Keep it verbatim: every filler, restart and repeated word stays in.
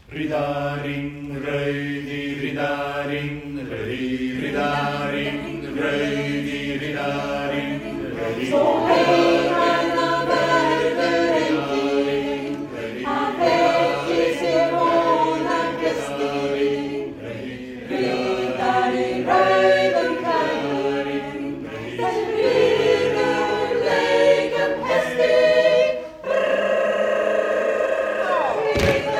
Ridaring, rödi, ridaring, rödi, ridaring, rödi, ridaring, rödi. Så hej alla världen kring, att väg ser månen gästning. Ridaring, röden klaring, där rider leken hästig.